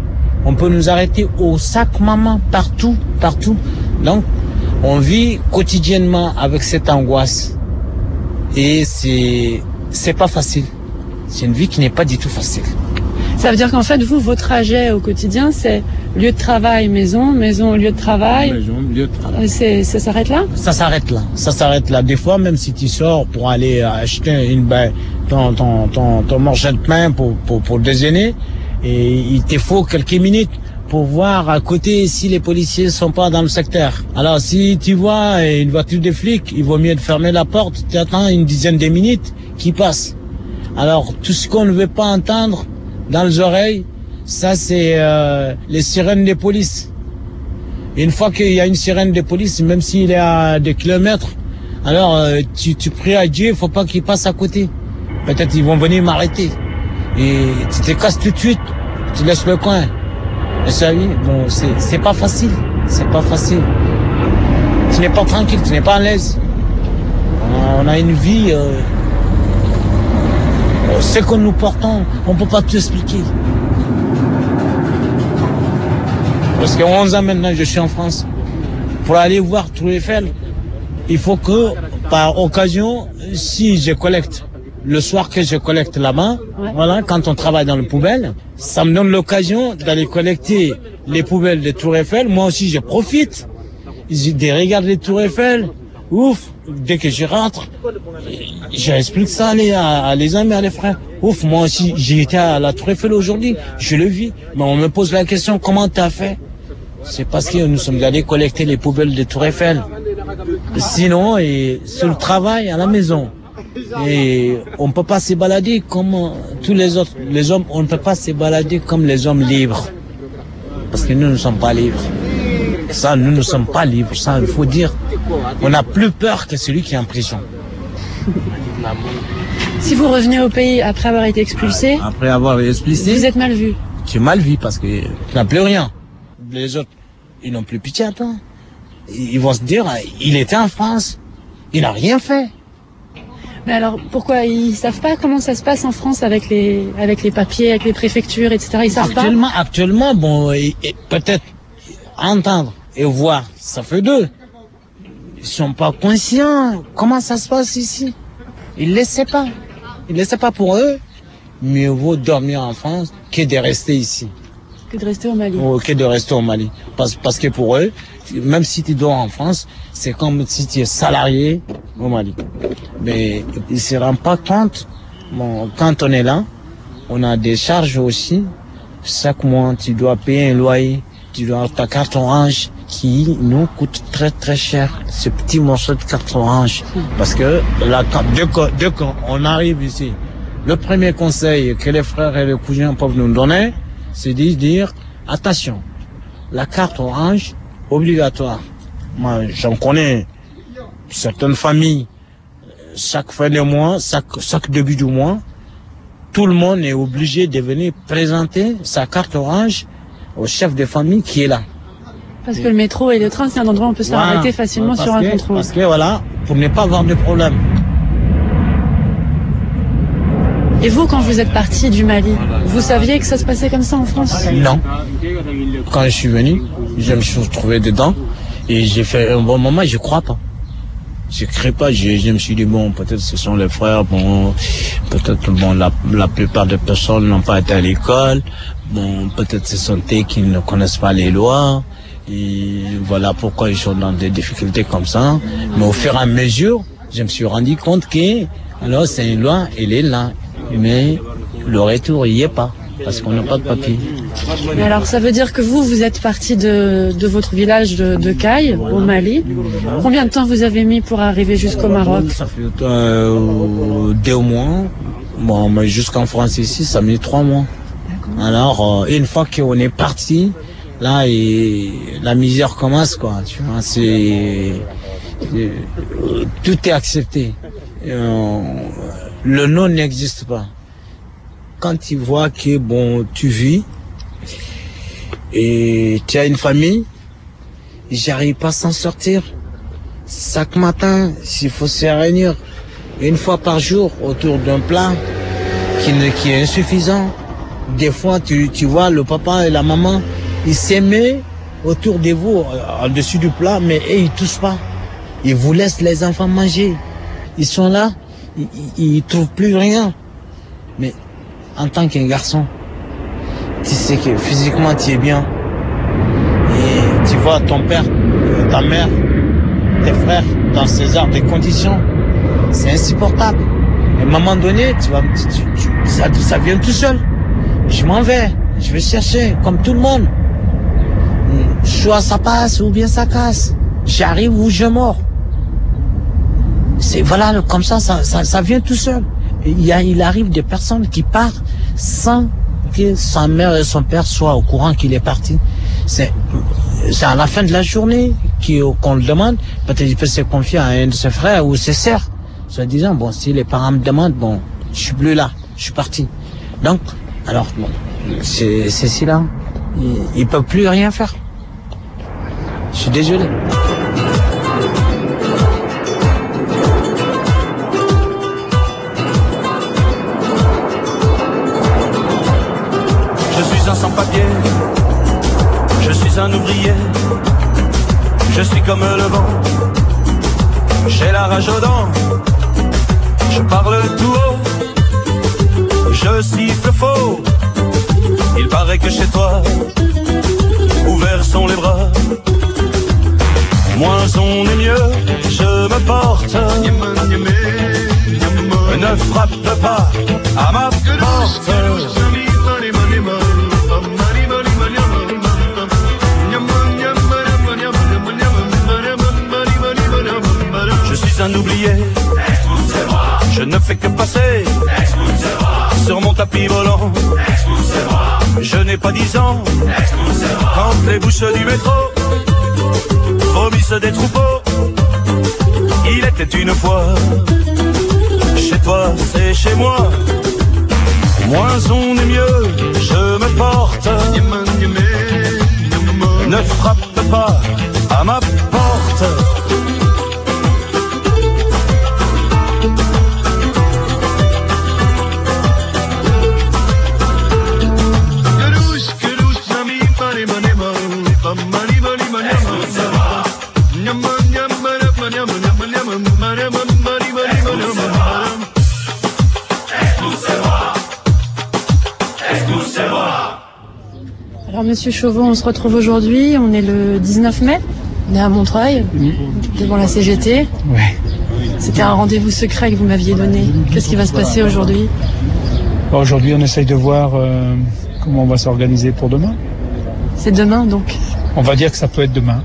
On peut nous arrêter au sac maman, partout, partout. Donc, on vit quotidiennement avec cette angoisse. Et c'est, c'est pas facile. C'est une vie qui n'est pas du tout facile. Ça veut dire qu'en fait, vous, vos trajets au quotidien, c'est lieu de travail, maison, maison, lieu de travail. Maison, lieu de travail. C'est, ça s'arrête là? Ça s'arrête là. Ça s'arrête là. Des fois, même si tu sors pour aller acheter une, ben, ton, ton, ton, ton morceau de pain pour, pour, pour déjeuner, et il te faut quelques minutes pour voir à côté si les policiers sont pas dans le secteur. Alors, si tu vois une voiture de flic, il vaut mieux de fermer la porte. Tu attends une dizaine de minutes qui passe. Alors, tout ce qu'on ne veut pas entendre dans les oreilles, ça c'est euh, les sirènes de police. Une fois qu'il y a une sirène de police, même s'il est à des kilomètres, alors euh, tu, tu pries à Dieu, il faut pas qu'il passe à côté. Peut-être ils vont venir m'arrêter. Et tu te casses tout de suite, tu laisses le coin. Et ça, oui, bon, c'est, c'est pas facile, c'est pas facile. Tu n'es pas tranquille, tu n'es pas à l'aise. On a une vie... Euh, ce que nous portons, on ne peut pas tout expliquer. Parce que onze ans maintenant, je suis en France. Pour aller voir Tour Eiffel, il faut que, par occasion, si je collecte, le soir que je collecte là-bas, ouais. Voilà, quand on travaille dans les poubelles, ça me donne l'occasion d'aller collecter les poubelles de Tour Eiffel. Moi aussi, je profite de regarder les Tour Eiffel. Ouf, dès que je rentre, j'explique ça à les, à les amis, à les frères. Ouf, moi aussi, j'ai été à la Tour Eiffel aujourd'hui, je le vis. Mais on me pose la question, comment t'as fait? C'est parce que nous sommes allés collecter les poubelles de Tour Eiffel. Sinon, et sur le travail, à la maison. Et on ne peut pas se balader comme tous les autres. Les hommes, on ne peut pas se balader comme les hommes libres. Parce que nous ne sommes pas libres. Ça, nous ne sommes pas libres. Ça, il faut dire. On a plus peur que celui qui est en prison. Si vous revenez au pays après avoir été expulsé, après avoir été expulsé, vous êtes mal vu. Tu es mal vu parce que tu n'as plus rien. Les autres, ils n'ont plus pitié à toi. Ils vont se dire, il était en France, il n'a rien fait. Mais alors, pourquoi ils savent pas comment ça se passe en France avec les avec les papiers, avec les préfectures, et cetera. Ils savent actuellement, pas. Actuellement, bon, et, et peut-être entendre et voir, ça fait deux. Ils sont pas conscients. Comment ça se passe ici? Ils ne savent pas. Ils ne savent pas pour eux. Mieux vaut dormir en France que de rester ici. Que de rester au Mali. Ou que de rester au Mali. Parce, parce que pour eux, même si tu dors en France, c'est comme si tu es salarié au Mali. Mais ils ne se rendent pas compte. Bon, quand on est là, on a des charges aussi. Chaque mois, tu dois payer un loyer. Tu dois avoir ta carte orange qui nous coûte très très cher. Ce petit morceau de carte orange. Parce que là, quand, dès, que, dès qu'on arrive ici, le premier conseil que les frères et les cousins peuvent nous donner, c'est de dire, attention, la carte orange, obligatoire. Moi, j'en connais certaines familles, chaque fin de mois, chaque, chaque début du mois, tout le monde est obligé de venir présenter sa carte orange au chef de famille qui est là. Parce que le métro et le train, c'est un endroit où on peut se faire voilà, arrêter facilement sur un que, contrôle. Parce que voilà, pour ne pas avoir de problème. Et vous, quand vous êtes parti du Mali, vous saviez que ça se passait comme ça en France? Non. Quand je suis venu, je me suis retrouvé dedans et j'ai fait un bon moment, je crois pas. Je ne crée pas, je, je me suis dit, bon, peut-être ce sont les frères, bon, peut-être, bon, la, la plupart des personnes n'ont pas été à l'école, bon, peut-être ce sont eux qui ne connaissent pas les lois, et voilà pourquoi ils sont dans des difficultés comme ça. Mais au fur et à mesure, je me suis rendu compte que, alors, c'est une loi, elle est là, mais le retour, il n'y est pas, parce qu'on n'a pas de papier. Mais alors, ça veut dire que vous, vous êtes parti de, de votre village de, de Caille, au Mali. Combien de temps vous avez mis pour arriver jusqu'au Maroc? Ça fait euh, deux mois. Bon, mais jusqu'en France ici, ça met trois mois. Alors, euh, une fois qu'on est parti, là, et la misère commence, quoi. Tu vois, c'est, c'est tout est accepté. Euh, le non n'existe pas. Quand tu vois que bon, tu vis et tu as une famille, j'arrive pas à s'en sortir. Chaque matin, s'il faut se réunir une fois par jour autour d'un plat qui, ne, qui est insuffisant. Des fois, tu, tu vois le papa et la maman, Ils s'aimaient autour de vous, en dessus du plat, mais eux, ils touchent pas. Ils vous laissent les enfants manger. Ils sont là, ils, ils, ils trouvent plus rien. Mais en tant qu'un garçon, tu sais que physiquement tu es bien. Et tu vois ton père, ta mère, tes frères dans ces heures de conditions. C'est insupportable. À un moment donné, tu vas, tu, tu, ça, ça vient tout seul. Je m'en vais, je vais chercher, comme tout le monde. Soit ça passe ou bien ça casse. J'arrive ou je mors. C'est voilà, comme ça, ça, ça, ça vient tout seul. Il, y a, il arrive des personnes qui partent sans que sa mère et son père soient au courant qu'il est parti. C'est, c'est à la fin de la journée qu'on le demande. Peut-être qu'il peut se confier à un de ses frères ou ses sœurs. Se disant, bon, si les parents me demandent, bon, je suis plus là, je suis parti. Donc, alors, bon, c'est, c'est si là. Ils ne peuvent plus rien faire. Je suis désolé. Je suis un sans-papier, je suis un ouvrier, je suis comme le vent, j'ai la rage aux dents, je parle tout haut, je siffle faux, il paraît que chez toi, ouverts sont les bras, moins on est mieux, je me porte, ne frappe pas à ma porte. Je suis un oublié, je ne fais que passer sur mon tapis volant. Je n'ai pas dix ans quand les bouches du métro vomissent des troupeaux. Il était une fois, chez toi c'est chez moi. Moins on est mieux, je me porte. Ne frappe pas à ma porte. Alors Monsieur Chauveau, on se retrouve aujourd'hui, on est le dix-neuf mai, on est à Montreuil, devant la C G T. Ouais. C'était un rendez-vous secret que vous m'aviez donné. Qu'est-ce qui va se passer aujourd'hui? Bon, aujourd'hui, on essaye de voir euh, comment on va s'organiser pour demain. C'est demain donc? On va dire que ça peut être demain.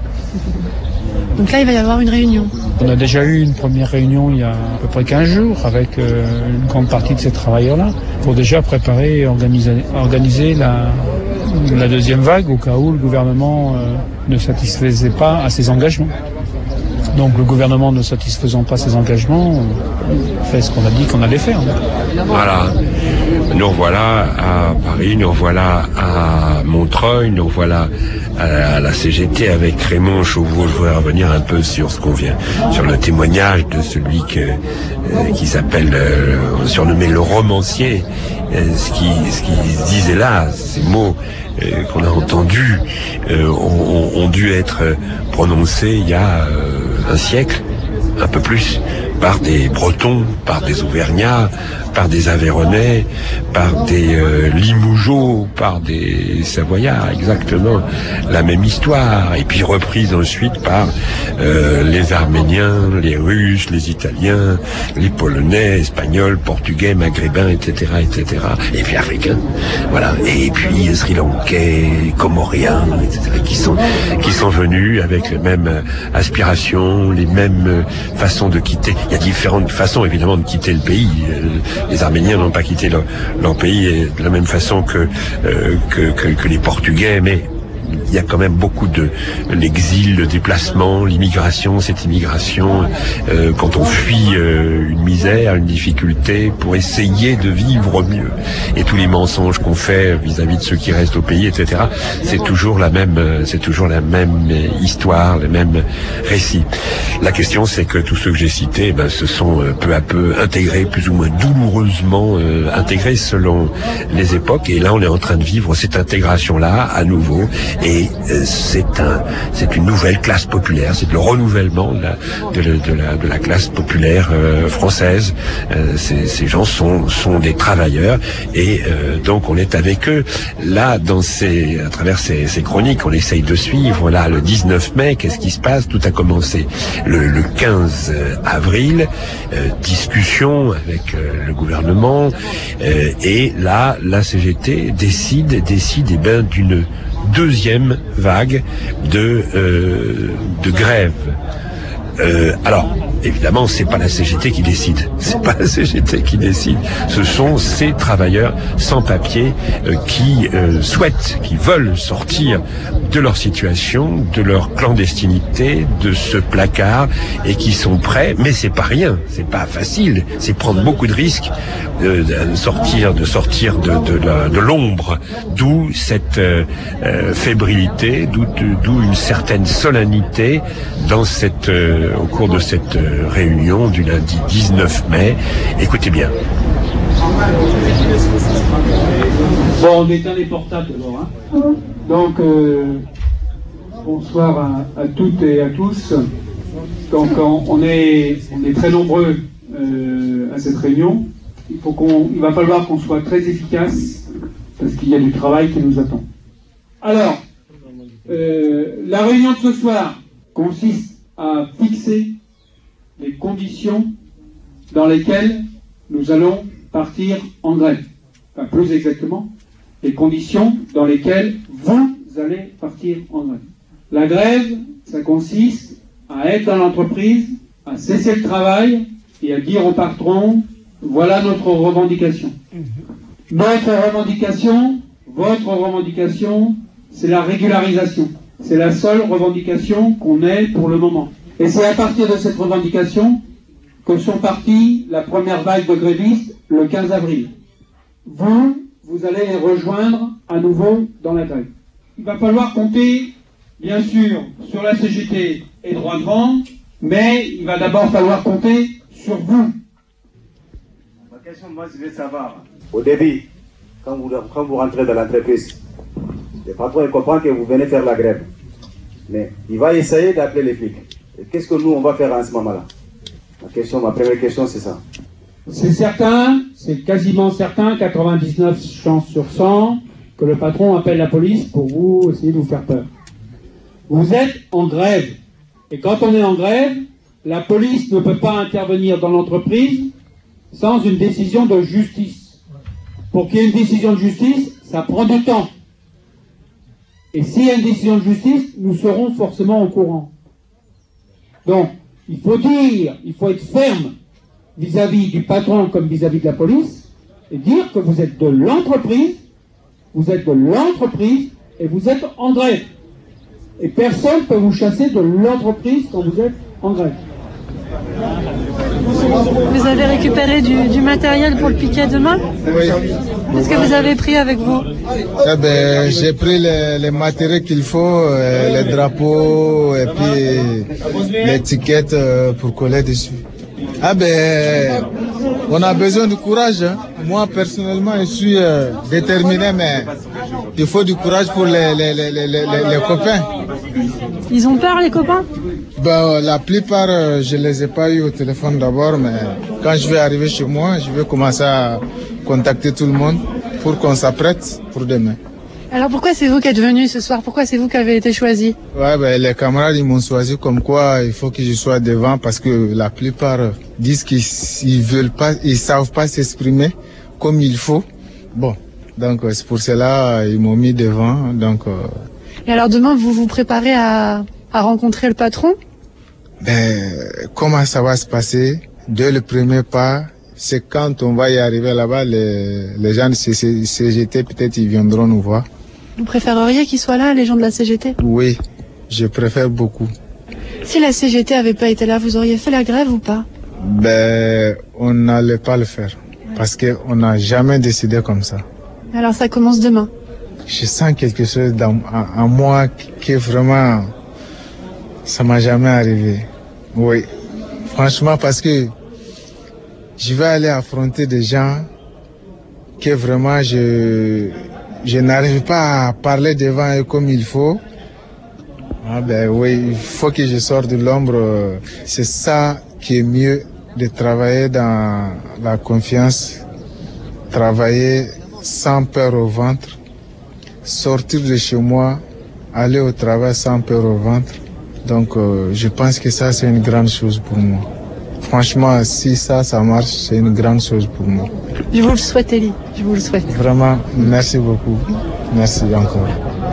Donc là, il va y avoir une réunion. On a déjà eu une première réunion il y a à peu près quinze jours avec euh, une grande partie de ces travailleurs-là pour déjà préparer et organiser, organiser la, la deuxième vague au cas où le gouvernement euh, ne satisfaisait pas à ses engagements. Donc le gouvernement ne satisfaisant pas ses engagements, on fait ce qu'on a dit qu'on allait faire. Voilà. Nous revoilà à Paris, nous revoilà à Montreuil, nous revoilà à la C G T avec Raymond Chauveau. Je voudrais revenir un peu sur ce qu'on vient, sur le témoignage de celui que, euh, qui s'appelle, euh, surnommé le romancier. Euh, ce qui, ce qui se disait là, ces mots euh, qu'on a entendus, euh, ont, ont dû être prononcés il y a euh, un siècle, un peu plus, par des Bretons, par des Auvergnats, par des Aveyronais, par des euh, Limougeaux, par des Savoyards, exactement la même histoire, et puis reprise ensuite par euh, les Arméniens, les Russes, les Italiens, les Polonais, Espagnols, Portugais, Maghrébins, et cetera, et cetera, et puis Africains, voilà, et puis Sri Lankais, Comoriens, et cetera, qui sont qui sont venus avec les mêmes aspirations, les mêmes façons de quitter. Il y a différentes façons évidemment de quitter le pays. Les Arméniens n'ont pas quitté leur, leur pays de la même façon que, euh, que, que, que les Portugais, mais il y a quand même beaucoup de l'exil, le déplacement, l'immigration, cette immigration, euh, quand on fuit euh, une misère, une difficulté, pour essayer de vivre mieux. Et tous les mensonges qu'on fait vis-à-vis de ceux qui restent au pays, et cetera, c'est toujours la même, c'est toujours la même histoire, les mêmes récits. La question, c'est que tous ceux que j'ai cités, ben, se sont euh, peu à peu intégrés, plus ou moins douloureusement euh, intégrés selon les époques. Et là, on est en train de vivre cette intégration-là à nouveau. Et euh, c'est un, c'est une nouvelle classe populaire, c'est le renouvellement de la, de, la, de la, de la classe populaire euh, française. Euh, ces, ces gens sont, sont des travailleurs et euh, donc on est avec eux. Là, dans ces, à travers ces, ces chroniques, on essaye de suivre. Là, le dix-neuf mai, qu'est-ce qui se passe? Tout a commencé le, le quinze avril, euh, discussion avec euh, le gouvernement, euh, et là, la C G T décide, décide, eh ben, d'une deuxième vague de euh, de grève. Euh, alors, évidemment, c'est pas la C G T qui décide. C'est pas la C G T qui décide. Ce sont ces travailleurs sans papier euh, qui euh, souhaitent, qui veulent sortir de leur situation, de leur clandestinité, de ce placard, et qui sont prêts. Mais c'est pas rien. C'est pas facile. C'est prendre beaucoup de risques euh, de sortir, de sortir de de, la, de l'ombre. D'où cette euh, euh, fébrilité, d'où d'où une certaine solennité dans cette euh, au cours de cette euh, réunion du lundi dix-neuf mai. Écoutez bien. Bon, on éteint les portables d'abord. Hein. Donc, euh, bonsoir à, à toutes et à tous. Donc, on, on, est, on est très nombreux euh, à cette réunion. Il, faut qu'on, il va falloir qu'on soit très efficace parce qu'il y a du travail qui nous attend. Alors, euh, la réunion de ce soir consiste à fixer les conditions dans lesquelles nous allons partir en grève. Enfin, plus exactement, les conditions dans lesquelles vous allez partir en grève. La grève, ça consiste à être dans l'entreprise, à cesser le travail et à dire au patron, voilà notre revendication. Notre revendication, votre revendication, c'est la régularisation. C'est la seule revendication qu'on ait pour le moment. Et c'est à partir de cette revendication que sont parties la première vague de grévistes le quinze avril. Vous, vous allez les rejoindre à nouveau dans la grève. Il va falloir compter, bien sûr, sur la C G T et Droit devant, mais il va d'abord falloir compter sur vous. Ma question, moi, je veux savoir, au début, quand vous, quand vous rentrez dans l'entreprise, le patron comprend que vous venez faire la grève. Mais il va essayer d'appeler les flics. Et qu'est-ce que nous, on va faire à ce moment-là? Ma question, ma première question, c'est ça. C'est certain, c'est quasiment certain, quatre-vingt-dix-neuf chances sur cent, que le patron appelle la police pour vous essayer de vous faire peur. Vous êtes en grève. Et quand on est en grève, la police ne peut pas intervenir dans l'entreprise sans une décision de justice. Pour qu'il y ait une décision de justice, ça prend du temps. Et s'il y a une décision de justice, nous serons forcément au courant. Donc, il faut dire, il faut être ferme vis-à-vis du patron comme vis-à-vis de la police, et dire que vous êtes de l'entreprise, vous êtes de l'entreprise, et vous êtes en grève. Et personne ne peut vous chasser de l'entreprise quand vous êtes en grève. Vous avez récupéré du, du matériel pour le piquet demain? Oui. Qu'est-ce que vous avez pris avec vous? Eh ben, j'ai pris les, les matériaux qu'il faut, euh, les drapeaux et puis l'étiquette euh, pour coller dessus. Ah ben, on a besoin de courage. Hein. Moi, personnellement, je suis euh, déterminé, mais il faut du courage pour les, les, les, les, les, les copains. Ils ont peur, les copains? Ben, la plupart, euh, je les ai pas eu au téléphone d'abord, mais quand je vais arriver chez moi, je vais commencer à contacter tout le monde pour qu'on s'apprête pour demain. Alors pourquoi c'est vous qui êtes venu ce soir? Pourquoi c'est vous qui avez été choisi? Ouais, ben, les camarades, ils m'ont choisi comme quoi il faut que je sois devant parce que la plupart disent qu'ils veulent pas, ils savent pas s'exprimer comme il faut. Bon, donc c'est pour cela ils m'ont mis devant. Donc. Euh... Et alors demain, vous vous préparez à, à rencontrer le patron? Ben, comment ça va se passer? Dès le premier pas, c'est quand on va y arriver là-bas, les, les gens de C G T, peut-être ils viendront nous voir. Vous préféreriez qu'ils soient là, les gens de la C G T? Oui, je préfère beaucoup. Si la C G T avait pas été là, vous auriez fait la grève ou pas? Ben, on n'allait pas le faire, parce qu'on n'a jamais décidé comme ça. Alors ça commence demain? Je sens quelque chose dans, en, en moi qui est vraiment... Ça m'a jamais arrivé. Oui, franchement, parce que je vais aller affronter des gens que vraiment je je n'arrive pas à parler devant eux comme il faut. Ah ben oui, il faut que je sorte de l'ombre. C'est ça qui est mieux, de travailler dans la confiance, travailler sans peur au ventre, sortir de chez moi, aller au travail sans peur au ventre. Donc euh, je pense que ça c'est une grande chose pour moi. Franchement, si ça, ça marche, c'est une grande chose pour moi. Je vous le souhaite, Elie, je vous le souhaite. Vraiment, merci beaucoup. Merci encore.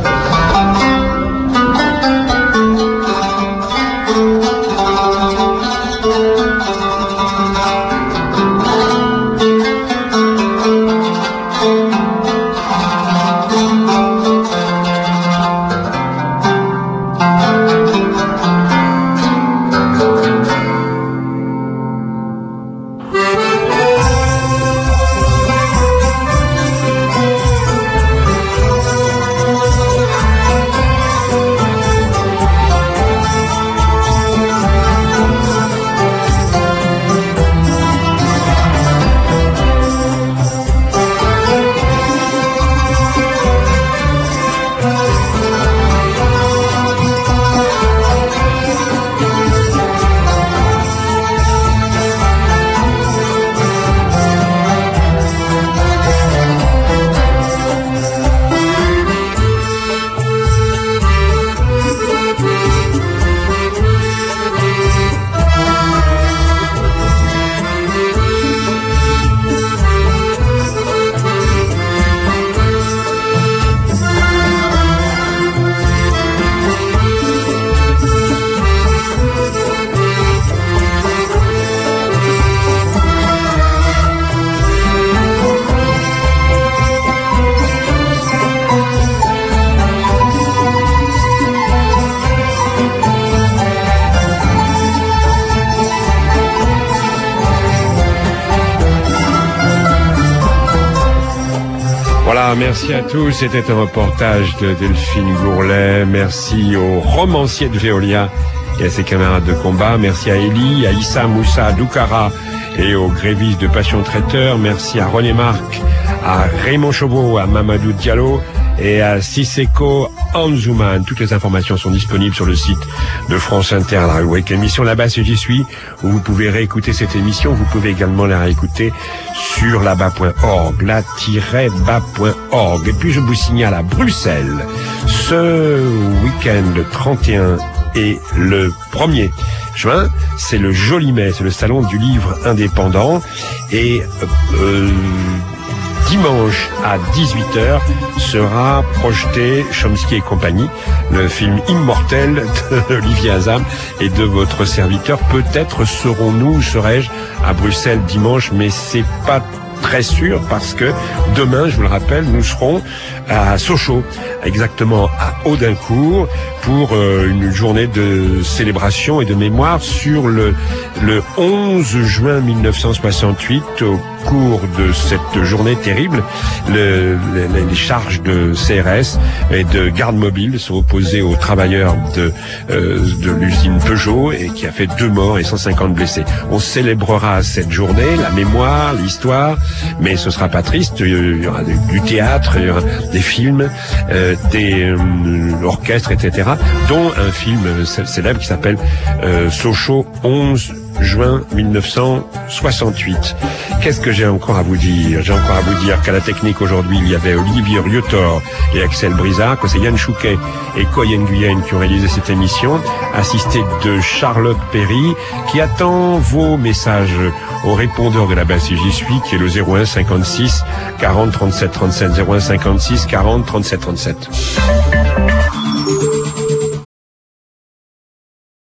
Merci à tous. C'était un reportage de Delphine Gourlet. Merci aux romanciers de Veolia et à ses camarades de combat. Merci à Elie, à Issa Moussa Doukara et aux grévistes de Passion Traiteur. Merci à René Marc, à Raymond Chauveau, à Mamadou Diallo et à Sisseko Anzouman. Toutes les informations sont disponibles sur le site de France Inter, la rubrique émission Là-bas si j'y suis, où vous pouvez réécouter cette émission. Vous pouvez également la réécouter sur là-bas point org, là-bas point org. Et puis je vous signale à Bruxelles, ce week-end le trente et un et le premier juin, c'est le Joli Mai, c'est le salon du livre indépendant. Et euh, dimanche à dix-huit heures sera projeté Chomsky et compagnie, le film immortel d'Olivier Azam et de votre serviteur. Peut-être serons-nous, serai-je à Bruxelles dimanche, mais c'est pas très sûr parce que demain, je vous le rappelle, nous serons à Sochaux, exactement à Audincourt, pour euh, une journée de célébration et de mémoire sur le, le onze juin mille neuf cent soixante-huit. Au cours de cette journée terrible, le, le, les charges de C R S et de garde mobile sont opposées aux travailleurs de, euh, de l'usine Peugeot, et qui a fait deux morts et cent cinquante blessés. On célébrera cette journée la mémoire, l'histoire, mais ce sera pas triste. Il y aura du théâtre, il y aura des films, euh, des euh, orchestres, et cetera, dont un film célèbre qui s'appelle euh, Sochaux onze juin mille neuf cent soixante-huit. Qu'est-ce que j'ai encore à vous dire? J'ai encore à vous dire qu'à la technique aujourd'hui, il y avait Olivier Riotor et Axel Brizard, que c'est Yann Chouquet et Koy Nguyen qui ont réalisé cette émission, assisté de Charlotte Perry, qui attend vos messages au répondeur de la base si j'y suis, qui est le zéro un cinquante-six quarante trente-sept trente-sept, zéro un cinquante-six quarante trente-sept trente-sept.